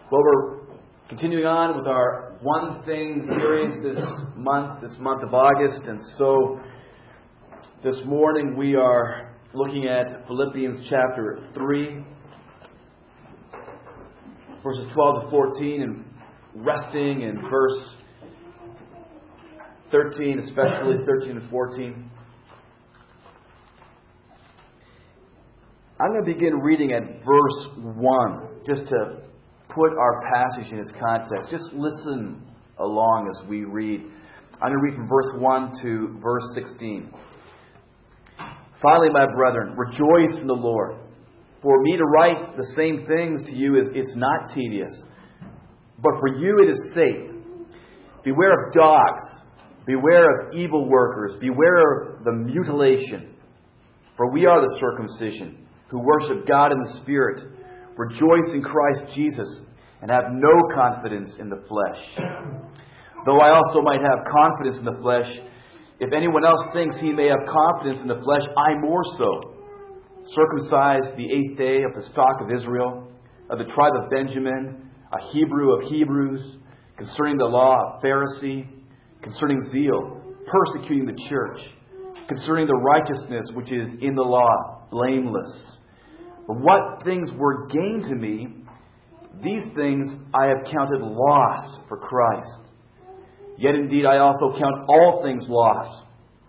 Well, we're continuing on with our One Thing series this month of August. And so this morning we are looking at Philippians chapter 3, verses 12 to 14, and resting in verse 13, especially 13 and 14. I'm going to begin reading at verse 1, just to put our passage in its context. Just listen along as we read. I'm going to read from verse 1 to verse 16. Finally, my brethren, rejoice in the Lord. For me to write the same things to you it's not tedious, but for you it is safe. Beware of dogs, beware of evil workers, beware of the mutilation. For we are the circumcision, who worship God in the Spirit, rejoice in Christ Jesus, and have no confidence in the flesh. Though I also might have confidence in the flesh, if anyone else thinks he may have confidence in the flesh, I more so. Circumcised the 8th day of the stock of Israel, of the tribe of Benjamin, a Hebrew of Hebrews, concerning the law, a Pharisee, concerning zeal, persecuting the church, concerning the righteousness which is in the law, blameless. But what things were gain to me, these things I have counted loss for Christ. Yet indeed I also count all things loss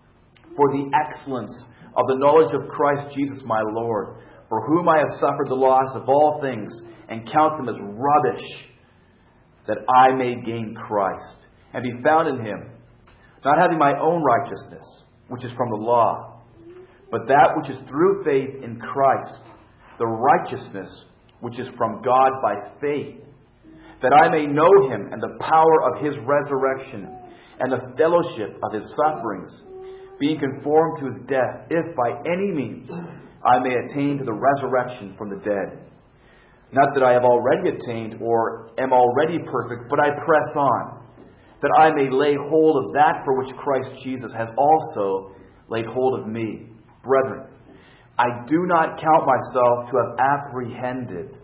for the excellence of the knowledge of Christ Jesus my Lord, for whom I have suffered the loss of all things, and count them as rubbish, that I may gain Christ, and be found in Him, not having my own righteousness, which is from the law, but that which is through faith in Christ, the righteousness which is from God by faith, that I may know Him and the power of His resurrection and the fellowship of His sufferings, being conformed to His death, if by any means I may attain to the resurrection from the dead. Not that I have already attained or am already perfect, but I press on, that I may lay hold of that for which Christ Jesus has also laid hold of me. Brethren, I do not count myself to have apprehended.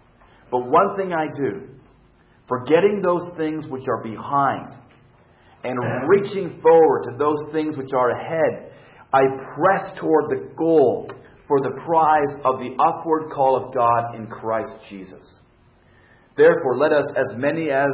But one thing I do, forgetting those things which are behind, and reaching forward to those things which are ahead, I press toward the goal for the prize of the upward call of God in Christ Jesus. Therefore, let us, as many as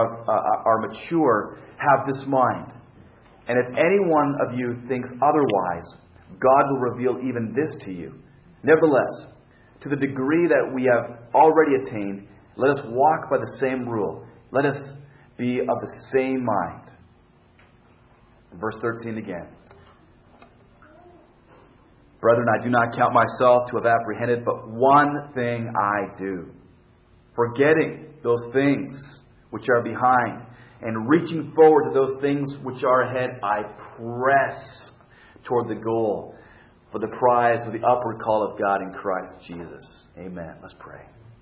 are mature, have this mind. And if any one of you thinks otherwise, God will reveal even this to you. Nevertheless, to the degree that we have already attained, let us walk by the same rule. Let us be of the same mind. Verse 13 again. Brethren, I do not count myself to have apprehended, but one thing I do. Forgetting those things which are behind, and reaching forward to those things which are ahead, I press toward the goal for the prize of the upward call of God in Christ Jesus. Amen. Let's pray.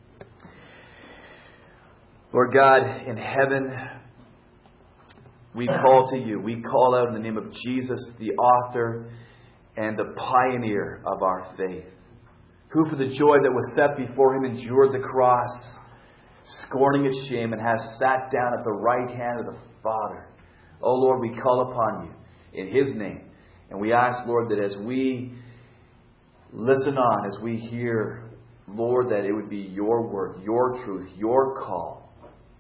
Lord God, in heaven, we call to you. We call out in the name of Jesus, the author and the pioneer of our faith, who for the joy that was set before Him endured the cross, scorning its shame, and has sat down at the right hand of the Father. Oh Lord, we call upon you in His name. And we ask, Lord, that as we listen on, as we hear, Lord, that it would be your word, your truth, your call.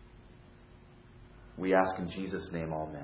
We ask in Jesus' name, amen.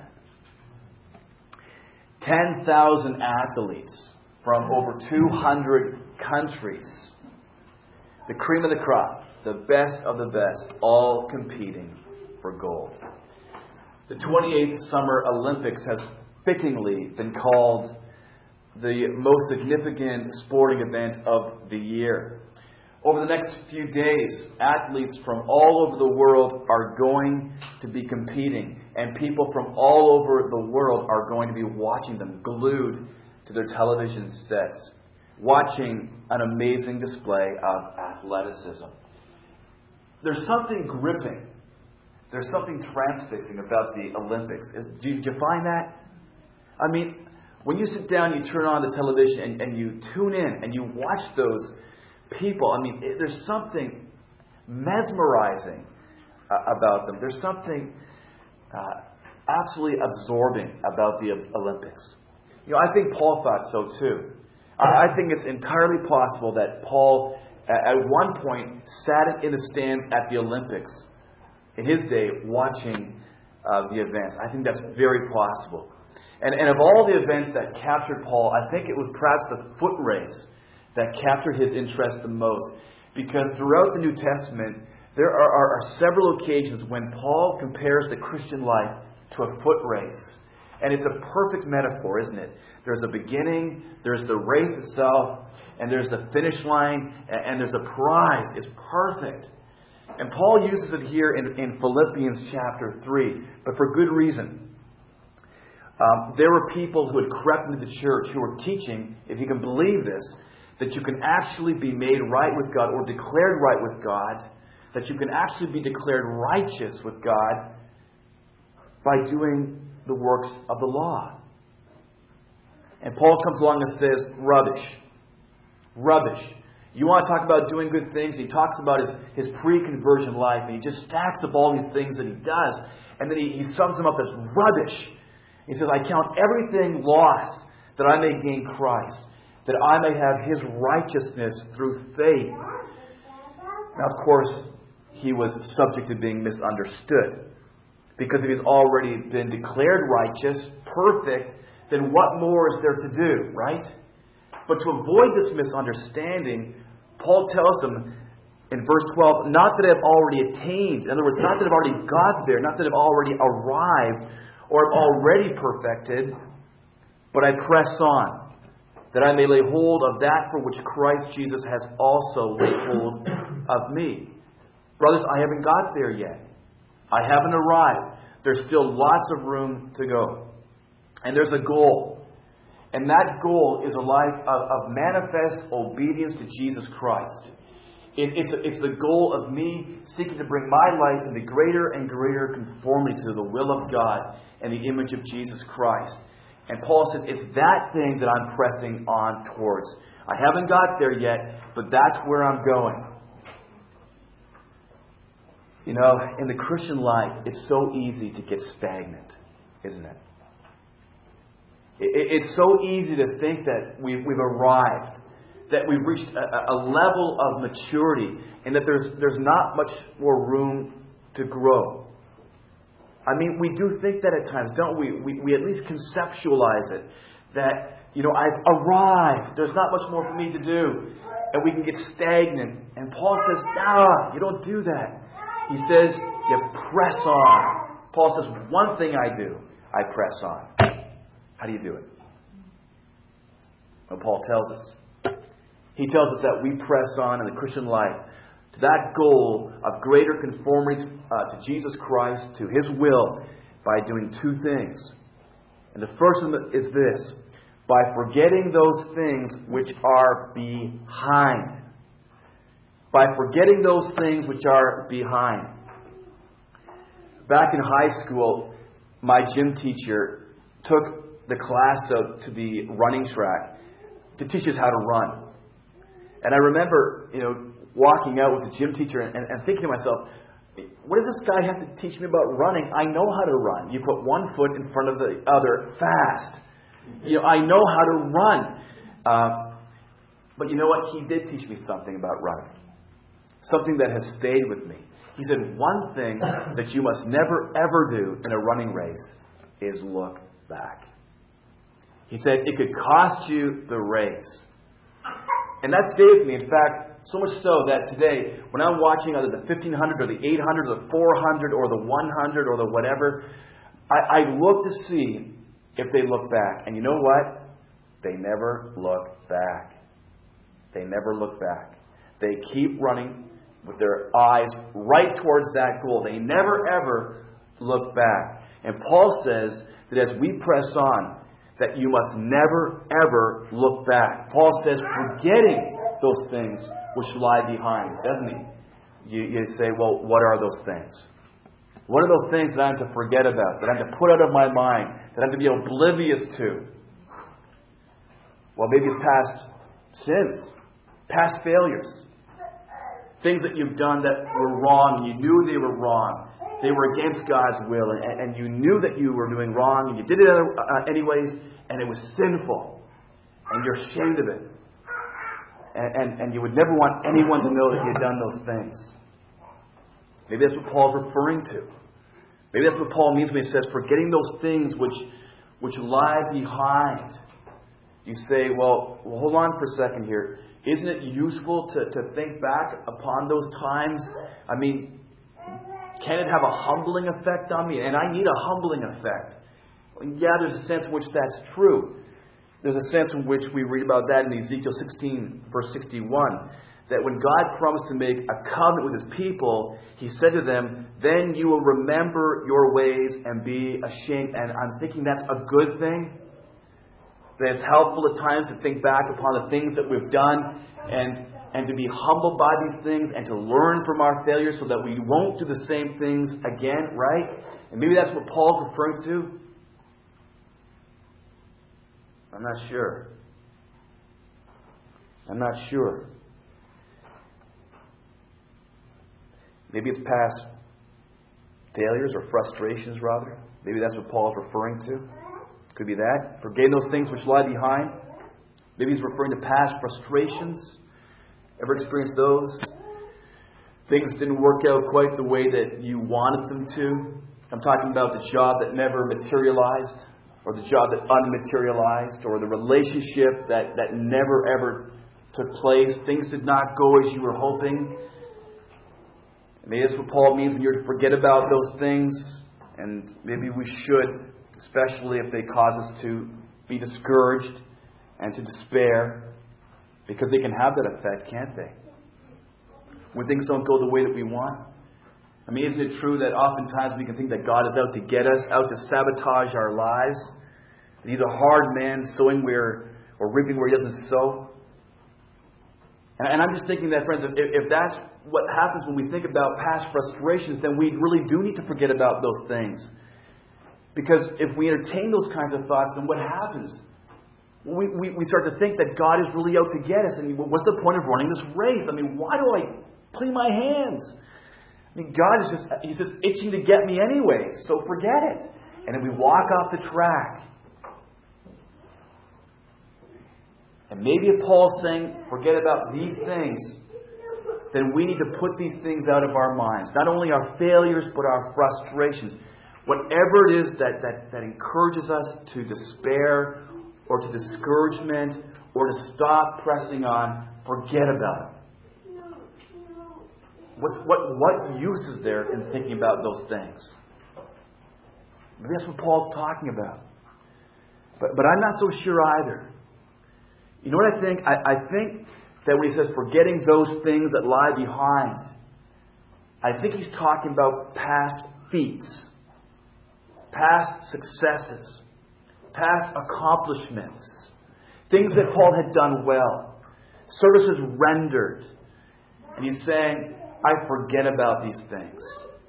10,000 athletes from over 200 countries. The cream of the crop, the best of the best, all competing for gold. The 28th Summer Olympics has fittingly been called the most significant sporting event of the year. Over the next few days, athletes from all over the world are going to be competing, and people from all over the world are going to be watching them, glued to their television sets, watching an amazing display of athleticism. There's something gripping. There's something transfixing about the Olympics. Do you find that? I mean, when you sit down, you turn on the television and you tune in and you watch those people. I mean, there's something mesmerizing about them. There's something absolutely absorbing about the Olympics. I think Paul thought so too. I think it's entirely possible that Paul, at one point, sat in the stands at the Olympics in his day watching the events. I think that's very possible. And of all the events that captured Paul, I think it was perhaps the foot race that captured his interest the most. Because throughout the New Testament, there are several occasions when Paul compares the Christian life to a foot race. And it's a perfect metaphor, isn't it? There's a beginning, there's the race itself, and there's the finish line, and there's a prize. It's perfect. And Paul uses it here in Philippians chapter 3, but for good reason. There were people who had crept into the church who were teaching, if you can believe this, that you can actually be made right with God or declared right with God, that you can actually be declared righteous with God by doing the works of the law. And Paul comes along and says, rubbish. Rubbish. You want to talk about doing good things? He talks about his pre-conversion life, and he just stacks up all these things that he does, and then he sums them up as rubbish. He says, I count everything lost that I may gain Christ, that I may have His righteousness through faith. Now, of course, he was subject to being misunderstood. Because if he's already been declared righteous, perfect, then what more is there to do, right? But to avoid this misunderstanding, Paul tells them in verse 12, not that I've already attained. In other words, not that I've already got there, not that I've already arrived or have already perfected, but I press on, that I may lay hold of that for which Christ Jesus has also laid hold of me. Brothers, I haven't got there yet. I haven't arrived. There's still lots of room to go. And there's a goal. And that goal is a life of manifest obedience to Jesus Christ. It's the goal of me seeking to bring my life into greater and greater conformity to the will of God and the image of Jesus Christ. And Paul says, it's that thing that I'm pressing on towards. I haven't got there yet, but that's where I'm going. In the Christian life, it's so easy to get stagnant, isn't it? It's so easy to think that we've arrived, that we've reached a level of maturity, and that there's not much more room to grow. I mean, we do think that at times, don't we? We at least conceptualize it, that, I've arrived, there's not much more for me to do, and we can get stagnant. And Paul says, no, you don't do that. He says, you press on. Paul says, one thing I do, I press on. How do you do it? Well, Paul tells us. He tells us that we press on in the Christian life to that goal of greater conformity to Jesus Christ, to His will, by doing two things. And the first one is this: by forgetting those things which are behind. By forgetting those things which are behind. Back in high school, my gym teacher took the class out to the running track to teach us how to run. And I remember, walking out with the gym teacher and thinking to myself, what does this guy have to teach me about running? I know how to run. You put one foot in front of the other fast. I know how to run. But you know what? He did teach me something about running. Something that has stayed with me. He said, one thing that you must never ever do in a running race is look back. He said, it could cost you the race. And that stayed with me. In fact, so much so that today, when I'm watching either the 1500 or the 800 or the 400 or the 100 or the whatever, I look to see if they look back. And you know what? They never look back. They never look back. They keep running with their eyes right towards that goal. They never ever look back. And Paul says that as we press on, that you must never ever look back. Paul says, forgetting those things which lie behind, doesn't he? You say, well, what are those things? What are those things that I'm to forget about, that I'm to put out of my mind, that I'm to be oblivious to? Well, maybe it's past sins, past failures. Things that you've done that were wrong, and you knew they were wrong. They were against God's will, and you knew that you were doing wrong, and you did it anyways, and it was sinful. And you're ashamed of it. And you would never want anyone to know that you had done those things. Maybe that's what Paul's referring to. Maybe that's what Paul means when he says, forgetting those things which lie behind. You say, well, hold on for a second here. Isn't it useful to think back upon those times? I mean, can it have a humbling effect on me? And I need a humbling effect. Yeah, there's a sense in which that's true. There's a sense in which we read about that in Ezekiel 16, verse 61. That when God promised to make a covenant with His people, He said to them, then you will remember your ways and be ashamed. And I'm thinking that's a good thing. That it's helpful at times to think back upon the things that we've done and to be humbled by these things and to learn from our failures so that we won't do the same things again, right? And maybe that's what Paul's referring to. I'm not sure. Maybe it's past failures or frustrations, rather. Maybe that's what Paul is referring to. Could be that. Forgetting those things which lie behind. Maybe he's referring to past frustrations. Ever experienced those? Things didn't work out quite the way that you wanted them to. I'm talking about the job that never materialized, or the job that unmaterialized, or the relationship that never ever took place. Things did not go as you were hoping. Maybe that's what Paul means when you're to forget about those things. And maybe we should, especially if they cause us to be discouraged and to despair. Because they can have that effect, can't they? When things don't go the way that we want. I mean, isn't it true that oftentimes we can think that God is out to get us, out to sabotage our lives? That He's a hard man, sowing where, or reaping where He doesn't sow? And I'm just thinking that, friends, if that's what happens when we think about past frustrations, then we really do need to forget about those things. Because if we entertain those kinds of thoughts, then what happens? We start to think that God is really out to get us. And what's the point of running this race? I mean, why do I clean my hands? I mean, God is He's just itching to get me anyway, so forget it. And then we walk off the track. And maybe if Paul's saying, forget about these things, then we need to put these things out of our minds. Not only our failures, but our frustrations. Whatever it is that encourages us to despair, or to discouragement, or to stop pressing on, forget about it. What use is there in thinking about those things? Maybe that's what Paul's talking about. But I'm not so sure either. You know what I think? I think that when he says forgetting those things that lie behind, I think he's talking about past feats, past successes, past accomplishments, things that Paul had done well, services rendered. And he's saying, I forget about these things.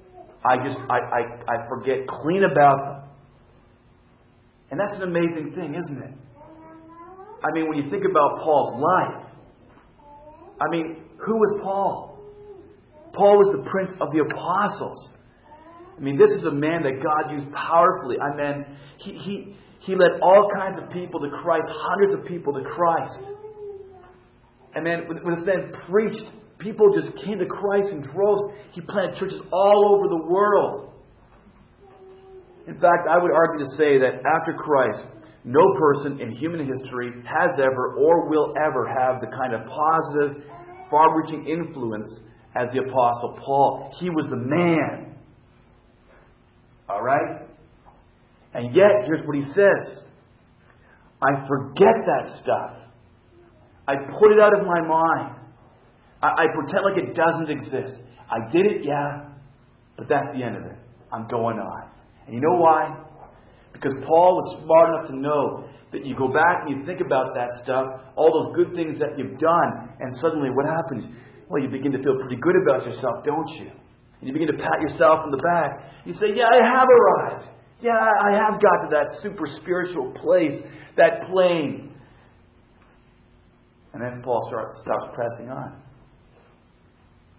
I forget clean about them. And that's an amazing thing, isn't it? I mean, when you think about Paul's life, I mean, who was Paul? Paul was the prince of the apostles. I mean, this is a man that God used powerfully. I mean, he led all kinds of people to Christ, hundreds of people to Christ. And then when this man preached, people just came to Christ in droves. He planted churches all over the world. In fact, I would argue to say that after Christ, no person in human history has ever or will ever have the kind of positive, far-reaching influence as the Apostle Paul. He was the man. All right? And yet, here's what he says. I forget that stuff. I put it out of my mind. I pretend like it doesn't exist. I did it, yeah, but that's the end of it. I'm going on. And you know why? Because Paul was smart enough to know that you go back and you think about that stuff, all those good things that you've done, and suddenly what happens? Well, you begin to feel pretty good about yourself, don't you? And you begin to pat yourself on the back. You say, yeah, I have arrived. Yeah, I have got to that super spiritual place, that plane. And then Paul stops pressing on.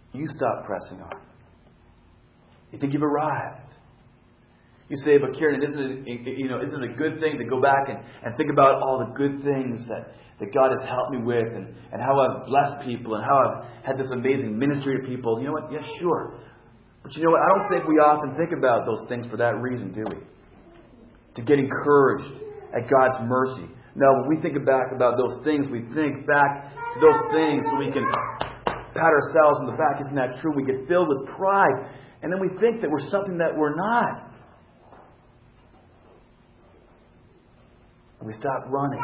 you stop pressing on. You think you've arrived. You say, but Kieran, isn't it a good thing to go back and think about all the good things that God has helped me with and how I've blessed people and how I've had this amazing ministry to people? You know what? Yes, sure. But you know what? I don't think we often think about those things for that reason, do we? To get encouraged at God's mercy. No, when we think back about those things, we think back to those things so we can pat ourselves on the back. Isn't that true? We get filled with pride. And then we think that we're something that we're not. We stop running.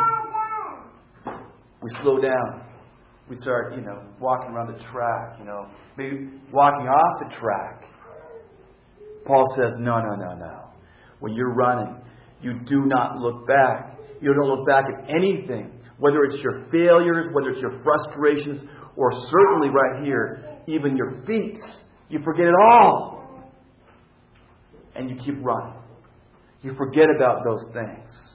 We slow down. We start, walking around the track, maybe walking off the track. Paul says, no. When you're running, you do not look back. You don't look back at anything, whether it's your failures, whether it's your frustrations, or certainly right here, even your feats. You forget it all. And you keep running. You forget about those things.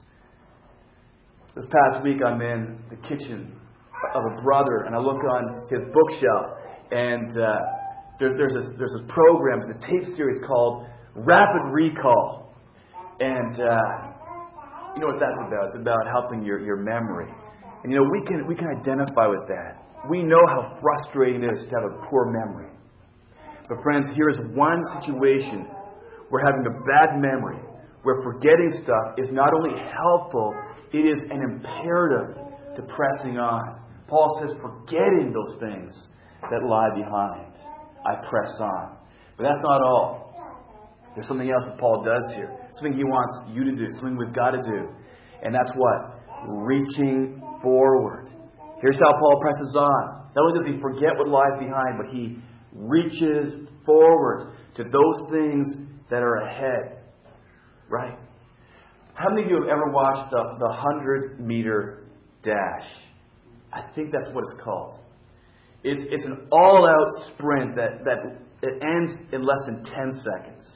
This past week I'm in the kitchen of a brother and I look on his bookshelf and there's this program, it's a tape series called Rapid Recall. And you know what that's about? It's about helping your memory. And we can identify with that. We know how frustrating it is to have a poor memory. But friends, here is one situation where having a bad memory, where forgetting stuff is not only helpful, it is an imperative to pressing on. Paul says, forgetting those things that lie behind, I press on. But that's not all. There's something else that Paul does here. Something he wants you to do. Something we've got to do. And that's what? Reaching forward. Here's how Paul presses on. Not only does he forget what lies behind, but he reaches forward to those things that are ahead. Right? How many of you have ever watched the 100-meter dash? I think that's what it's called. It's an all-out sprint that it ends in less than 10 seconds.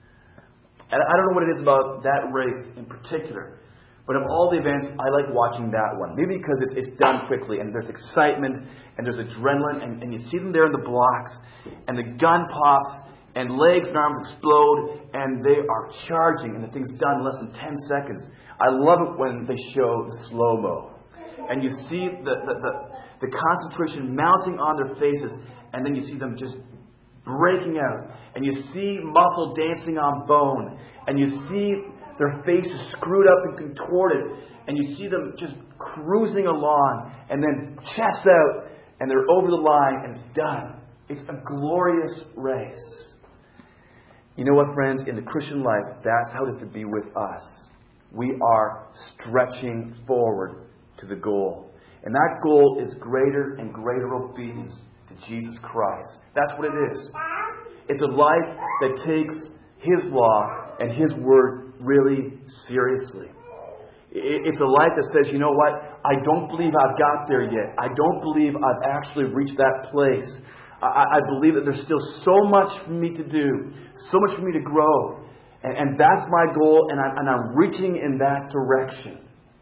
And I don't know what it is about that race in particular, but of all the events, I like watching that one. Maybe because it's done quickly, and there's excitement, and there's adrenaline, and you see them there in the blocks, and the gun pops, and legs and arms explode, and they are charging, and the thing's done in less than 10 seconds. I love it when they show the slow-mo. And you see the concentration mounting on their faces, and then you see them just breaking out. And you see muscle dancing on bone. And you see their faces screwed up and contorted. And you see them just cruising along, and then chest out, and they're over the line, and it's done. It's a glorious race. You know what, friends? In the Christian life, that's how it is to be with us. We are stretching forward to the goal. And that goal is greater and greater obedience to Jesus Christ. That's what it is. It's a life that takes His law and His word really seriously. It's a life that says, you know what? I don't believe I've got there yet. I don't believe I've actually reached that place. I believe that there's still so much for me to do, so much for me to grow. And that's my goal, and I'm reaching in that direction.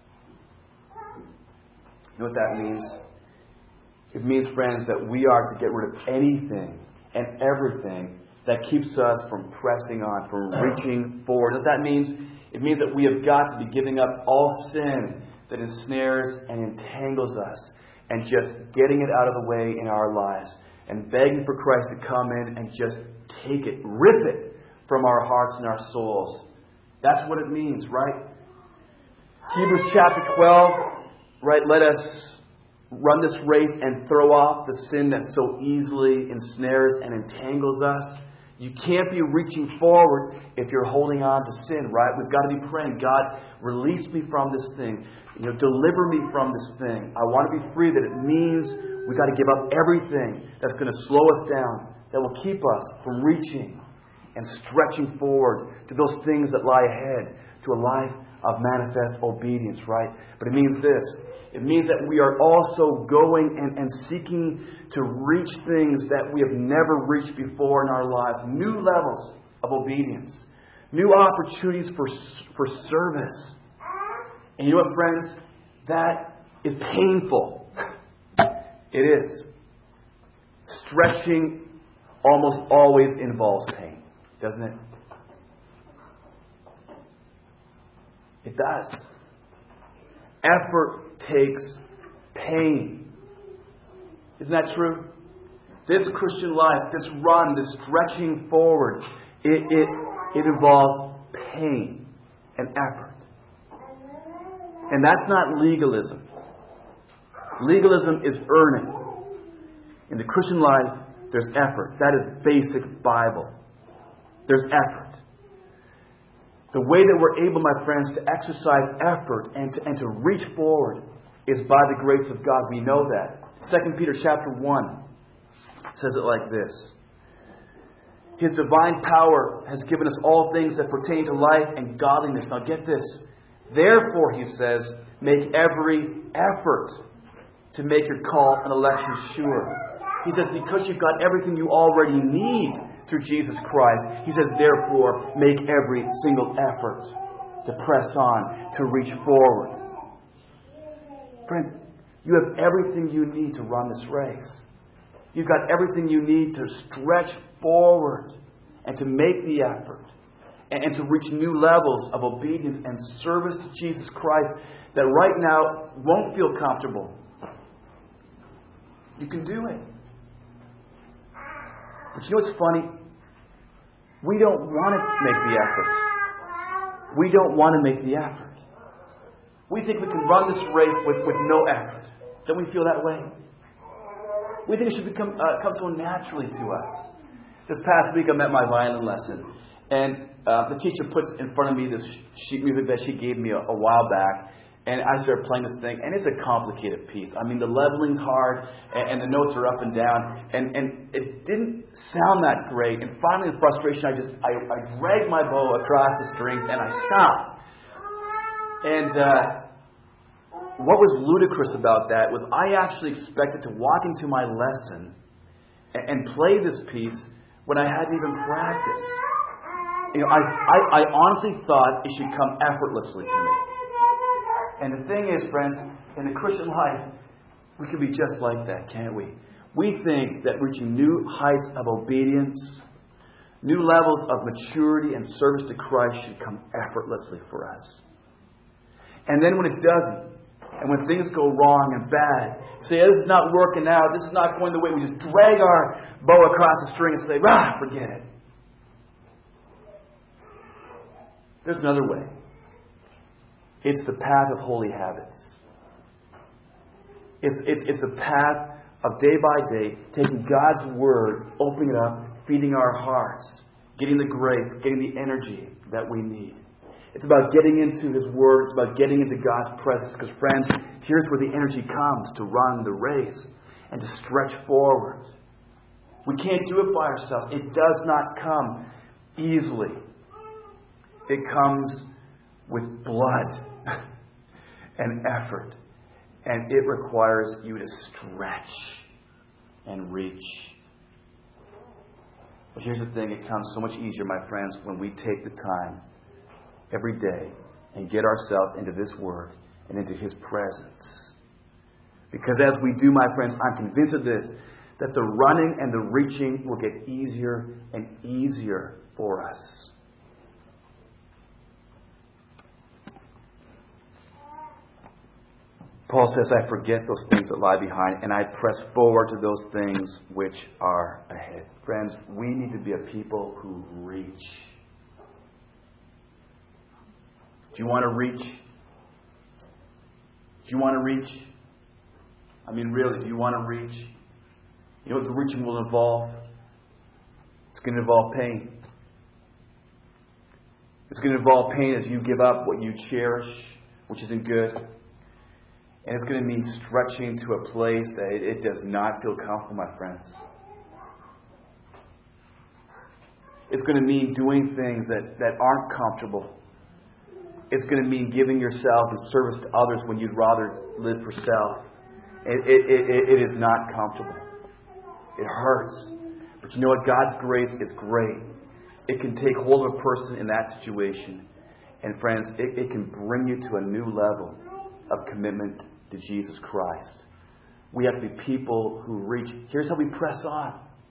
You know what that means? It means, friends, that we are to get rid of anything and everything that keeps us from pressing on, from reaching forward. What that means? It means that we have got to be giving up all sin that ensnares and entangles us, and just getting it out of the way in our lives, and begging for Christ to come in and just take it, rip it from our hearts and our souls. That's what it means, right? Hebrews chapter 12, right? Let us run this race and throw off the sin that so easily ensnares and entangles us. You can't be reaching forward if you're holding on to sin, right? We've got to be praying, God, release me from this thing. Deliver me from this thing. I want to be free. That it means we've got to give up everything that's going to slow us down, that will keep us from reaching and stretching forward to those things that lie ahead, to a life of manifest obedience, right? But it means this. It means that we are also going and seeking to reach things that we have never reached before in our lives. New levels of obedience. New opportunities for service. And you know what, friends? That is painful. It is. Stretching almost always involves pain, doesn't it? It does. Effort takes pain. Isn't that true? This Christian life, this run, this stretching forward, it involves pain and effort. And that's not legalism. Legalism is earning. In the Christian life, there's effort. That is basic Bible. There's effort. The way that we're able, my friends, to exercise effort and to reach forward is by the grace of God. We know that. 2 Peter chapter 1 says it like this. His divine power has given us all things that pertain to life and godliness. Now get this. Therefore, he says, make every effort to make your call and election sure. He says, because you've got everything you already need through Jesus Christ, he says, therefore, make every single effort to press on, to reach forward. Friends, you have everything you need to run this race. You've got everything you need to stretch forward and to make the effort and to reach new levels of obedience and service to Jesus Christ that right now won't feel comfortable. You can do it. But you know what's funny? We don't want to make the effort. We don't want to make the effort. We think we can run this race with no effort. Don't we feel that way? We think it should come so naturally to us. This past week I met my violin lesson. And the teacher puts in front of me this sheet music that she gave me a while back. And I started playing this thing, and it's a complicated piece. I mean, the leveling's hard, and the notes are up and down, and it didn't sound that great. And finally, in frustration, I dragged my bow across the strings, and I stopped. And what was ludicrous about that was I actually expected to walk into my lesson and play this piece when I hadn't even practiced. You know, I honestly thought it should come effortlessly to me. And the thing is, friends, in the Christian life, we can be just like that, can't we? We think that reaching new heights of obedience, new levels of maturity and service to Christ should come effortlessly for us. And then when it doesn't, and when things go wrong and bad, say, this is not working out, this is not going the way, we just drag our bow across the string and say, forget it. There's another way. It's the path of holy habits. It's the path of day by day, taking God's Word, opening it up, feeding our hearts, getting the grace, getting the energy that we need. It's about getting into His Word. It's about getting into God's presence. Because, friends, here's where the energy comes to run the race and to stretch forward. We can't do it by ourselves. It does not come easily. It comes with blood and effort. And it requires you to stretch and reach. But here's the thing. It comes so much easier, my friends, when we take the time every day and get ourselves into this Word and into His presence. Because as we do, my friends, I'm convinced of this, that the running and the reaching will get easier and easier for us. Paul says, I forget those things that lie behind, and I press forward to those things which are ahead. Friends, we need to be a people who reach. Do you want to reach? Do you want to reach? I mean, really, do you want to reach? You know what the reaching will involve? It's going to involve pain. It's going to involve pain as you give up what you cherish, which isn't good. And it's going to mean stretching to a place that it does not feel comfortable, my friends. It's going to mean doing things that aren't comfortable. It's going to mean giving yourselves in service to others when you'd rather live for self. It is not comfortable. It hurts. But you know what? God's grace is great. It can take hold of a person in that situation. And friends, it can bring you to a new level of commitment to Jesus Christ. We have to be people who reach. Here's how we press on.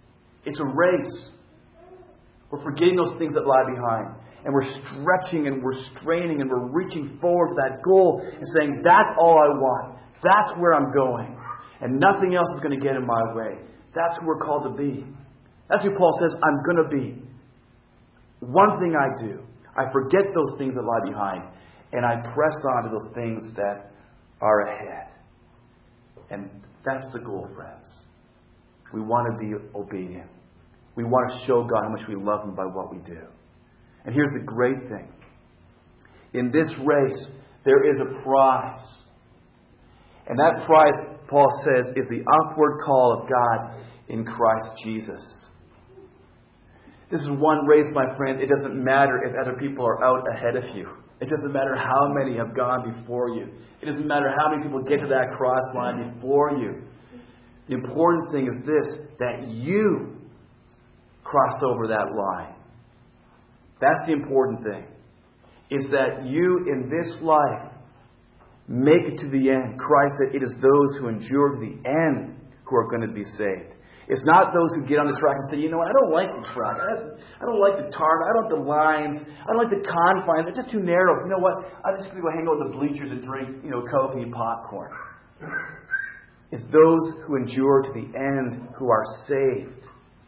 It's a race. We're forgetting those things that lie behind. And we're stretching and we're straining and we're reaching forward to that goal and saying, that's all I want. That's where I'm going. And nothing else is going to get in my way. That's who we're called to be. That's who Paul says, I'm going to be. One thing I do, I forget those things that lie behind, and I press on to those things that are ahead. And that's the goal, friends. We want to be obedient. We want to show God how much we love Him by what we do. And here's the great thing. In this race, there is a prize. And that prize, Paul says, is the upward call of God in Christ Jesus. This is one race, my friend. It doesn't matter if other people are out ahead of you. It doesn't matter how many have gone before you. It doesn't matter how many people get to that cross line before you. The important thing is this, that you cross over that line. That's the important thing. Is that you in this life make it to the end. Christ said it is those who endure to the end who are going to be saved. It's not those who get on the track and say, you know what, I don't like the track. I don't like the target. I don't like the lines. I don't like the confines. They're just too narrow. You know what? I'm just going to go hang out in the bleachers and drink, Coke and eat popcorn. It's those who endure to the end who are saved.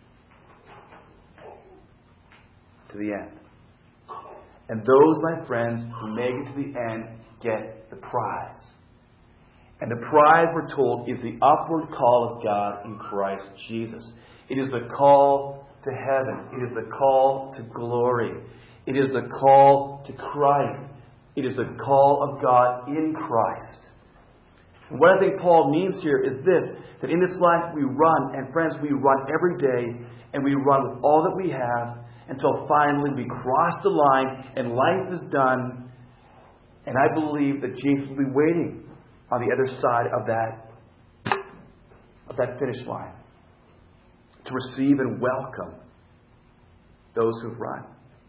To the end. And those, my friends, who make it to the end get the prize. And the prize, we're told, is the upward call of God in Christ Jesus. It is the call to heaven. It is the call to glory. It is the call to Christ. It is the call of God in Christ. And what I think Paul means here is this, that in this life we run, and friends, we run every day, and we run with all that we have, until finally we cross the line, and life is done, and I believe that Jesus will be waiting on the other side of that finish line to receive and welcome those who've run.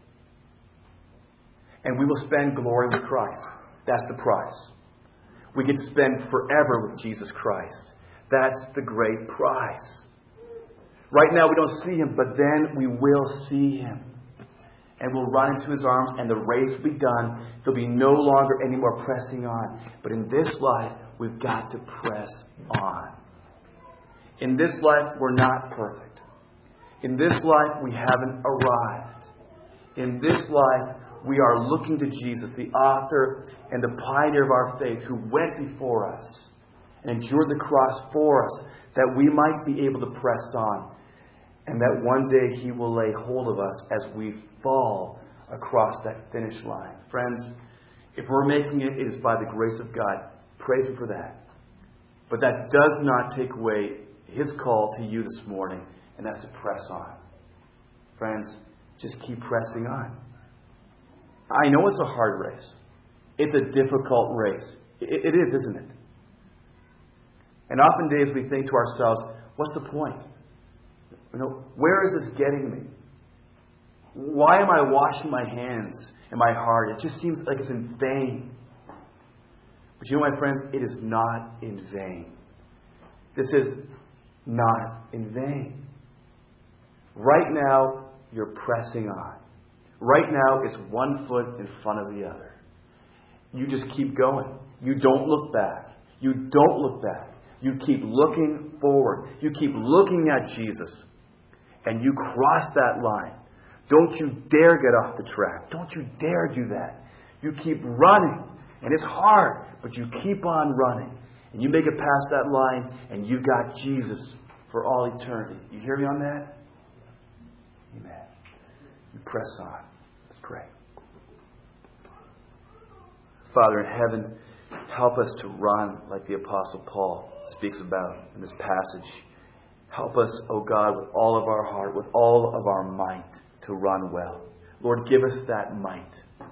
And we will spend glory with Christ. That's the prize. We get to spend forever with Jesus Christ. That's the great prize. Right now we don't see Him, but then we will see Him. And we'll run into His arms, and the race will be done. There'll be no longer any more pressing on. But in this life, we've got to press on. In this life, we're not perfect. In this life, we haven't arrived. In this life, we are looking to Jesus, the author and the pioneer of our faith, who went before us and endured the cross for us, that we might be able to press on. And that one day He will lay hold of us as we fall across that finish line. Friends, if we're making it, it is by the grace of God. Praise Him for that. But that does not take away His call to you this morning, and that's to press on. Friends, just keep pressing on. I know it's a hard race. It's a difficult race. It is, isn't it? And often days we think to ourselves, what's the point? Where is this getting me? Why am I washing my hands and my heart? It just seems like it's in vain. But you know, my friends, it is not in vain. This is not in vain. Right now, you're pressing on. Right now, it's one foot in front of the other. You just keep going. You don't look back. You don't look back. You keep looking forward. You keep looking at Jesus. And you cross that line. Don't you dare get off the track. Don't you dare do that. You keep running. And it's hard, but you keep on running. And you make it past that line, and you got Jesus for all eternity. You hear me on that? Amen. You press on. Let's pray. Father in heaven, help us to run like the Apostle Paul speaks about in this passage. Help us, O God, with all of our heart, with all of our might, to run well. Lord, give us that might.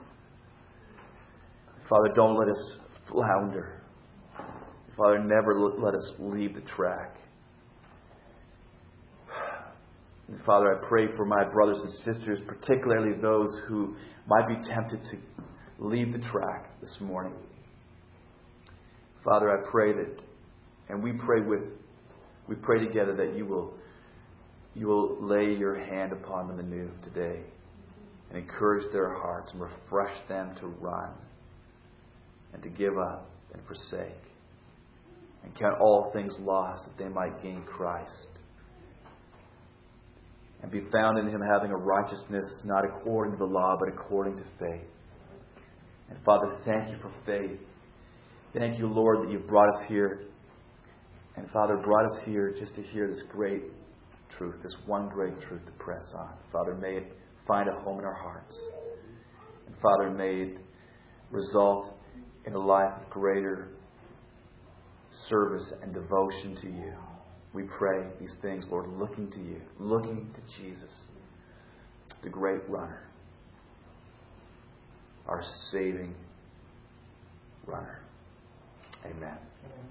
Father, don't let us flounder. Father, never let us leave the track. And Father, I pray for my brothers and sisters, particularly those who might be tempted to leave the track this morning. Father, I pray that, and we pray together that you will you will lay your hand upon them anew today and encourage their hearts and refresh them to run and to give up and forsake and count all things lost that they might gain Christ and be found in Him having a righteousness not according to the law but according to faith. And Father, thank you for faith. Thank you, Lord, that you've brought us here. And Father, brought us here just to hear this great truth, this one great truth to press on. Father, may it find a home in our hearts. And Father, may it result in a life of greater service and devotion to you. We pray these things, Lord, looking to you, looking to Jesus, the great runner, our saving runner. Amen.